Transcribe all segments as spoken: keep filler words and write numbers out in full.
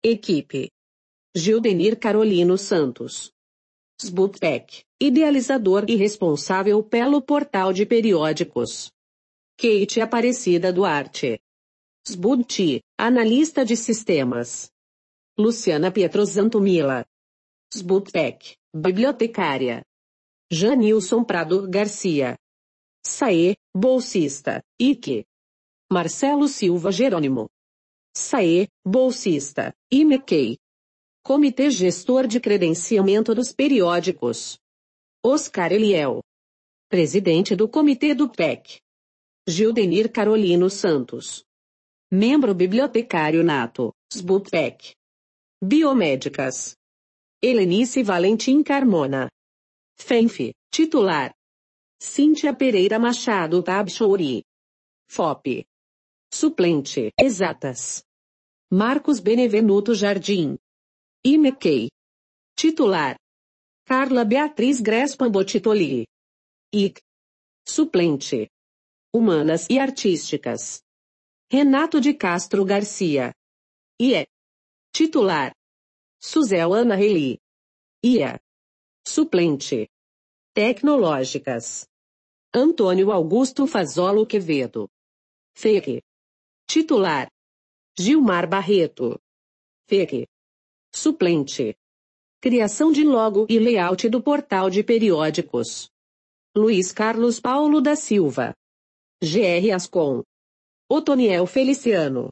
Equipe: Gildenir Carolino Santos. Sbutec, idealizador e responsável pelo portal de periódicos. Kate Aparecida Duarte. Sbudti, analista de sistemas. Luciana Pietrozantomila. Sbutec, bibliotecária. Janilson Prado Garcia. Saê, bolsista, I C. Marcelo Silva Jerônimo. Saê, bolsista, I M E C E I. Comitê Gestor de Credenciamento dos Periódicos. Oscar Eliel. Presidente do Comitê do P E C. Gildenir Carolino Santos. Membro bibliotecário nato, Sbutec. Biomédicas. Helenice Valentim Carmona. F E N F, titular. Cíntia Pereira Machado Tabchouri. F O P. Suplente, Exatas. Marcos Benevenuto Jardim. I M E C E I. Titular. Carla Beatriz Grespan Botitoli. I C. Suplente. Humanas e Artísticas. Renato de Castro Garcia. I E. Titular. Suzel Ana Reli. I A. Suplente. Tecnológicas. Antônio Augusto Fazolo Quevedo. F E C. Titular. Gilmar Barreto. F E C. Suplente. Criação de logo e layout do portal de periódicos. Luiz Carlos Paulo da Silva. G R Ascom. Otoniel Feliciano.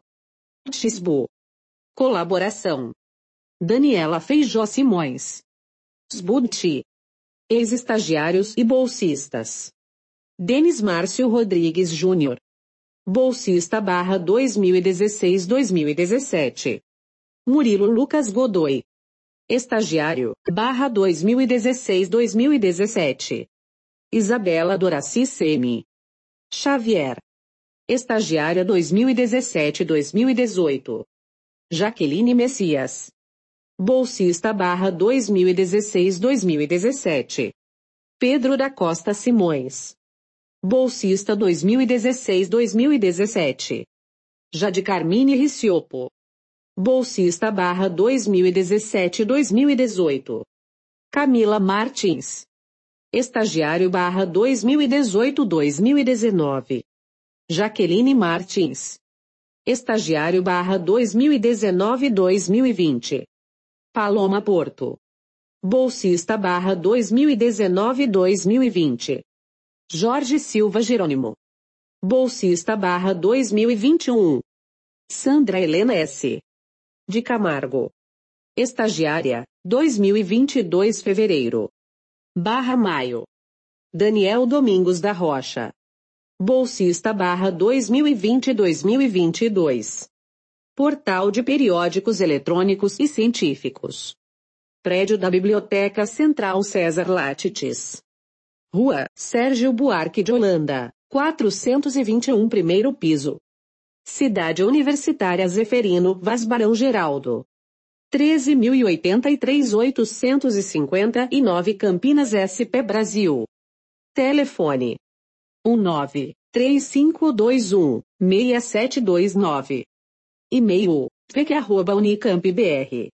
Xbu. Colaboração. Daniela Feijó Simões. Sbudti. Ex-estagiários e bolsistas. Denis Márcio Rodrigues Júnior. Bolsista barra dois mil e dezesseis a dois mil e dezessete. Murilo Lucas Godoy. Estagiário, barra dois mil e dezesseis a dois mil e dezessete. Isabela Doraci Semi. Xavier. Estagiária dois mil e dezessete a dois mil e dezoito. Jaqueline Messias. Bolsista barra dois mil e dezesseis a dois mil e dezessete. Pedro da Costa Simões. Bolsista dois mil e dezesseis a dois mil e dezessete. Jade Carmine Riciopo. Bolsista barra dois mil e dezessete a dois mil e dezoito. Camila Martins. Estagiário barra dois mil e dezoito a dois mil e dezenove. Jaqueline Martins. Estagiário barra dois mil e dezenove a dois mil e vinte. Paloma Porto. Bolsista barra dois mil e dezenove a dois mil e vinte. Jorge Silva Jerônimo. Bolsista barra dois mil e vinte e um. Sandra Helena S. de Camargo. Estagiária, dois mil e vinte e dois fevereiro. Barra maio. Daniel Domingos da Rocha. Bolsista barra dois mil e vinte a dois mil e vinte e dois. Portal de Periódicos Eletrônicos e Científicos. Prédio da Biblioteca Central César Latitis. Rua Sérgio Buarque de Holanda, quatrocentos e vinte e um, primeiro piso. Cidade Universitária Zeferino Vaz Barão Geraldo. treze mil e oitenta e três oitocentos e cinquenta e nove Campinas S P Brasil. Telefone. um nove três cinco dois um seis sete dois nove. E-mail, p q arroba unicamp ponto b r.